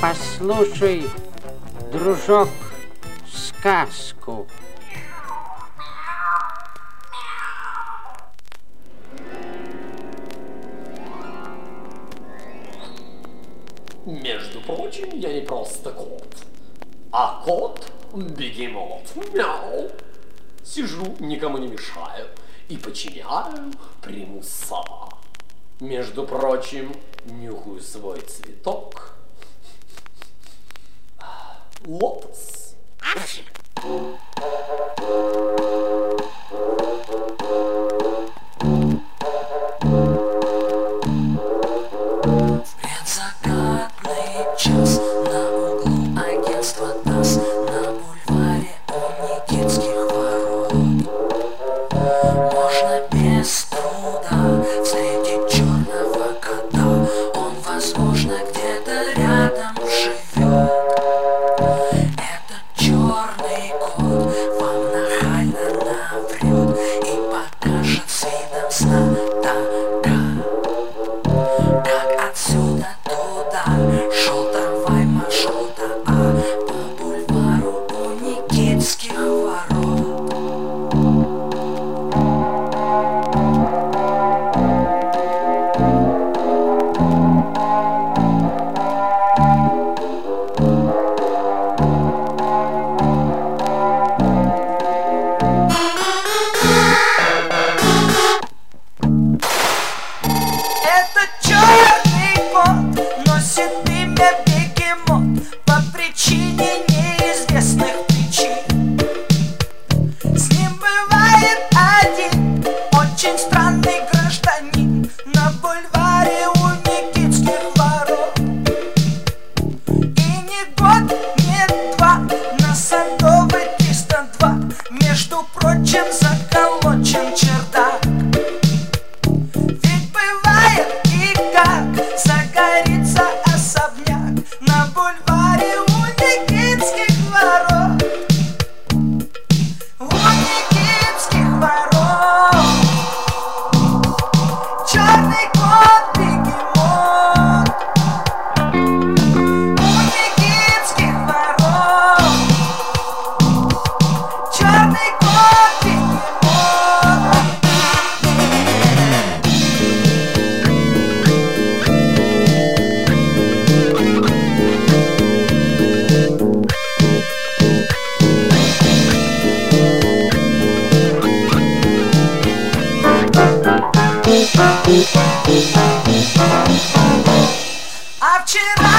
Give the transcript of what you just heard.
Послушай, дружок, сказку. Между прочим, я не просто кот, а кот-бегемот. Мяу. Сижу, никому не мешаю и подчиняю примуса. Между прочим, нюхаю свой цветок. Лотос. Час на углу агентства ТАСС на бульваре у Никитских ворот. Можно без труда встретить черного кота. Он, возможно, где-то рядом живет. Этот черный кот вам нахально наврет и покажет с видом знатока, как отсюда туда шел трамвай маршрута А по бульвару у Никитских ворот. Это черный кот носит имя Бегемот по причине неизвестных причин. С ним бывает один очень странный гражданин на бульваре у Никитских ворот. И не год, не два, на Садовой 302, между прочим, заколочен чердак. Ведь бывает и как загорится особняк на бульваре у Никитских ворот. У Никитских ворот черный кот-бегемот. У Никитских ворот черный кот-бегемот. А вчера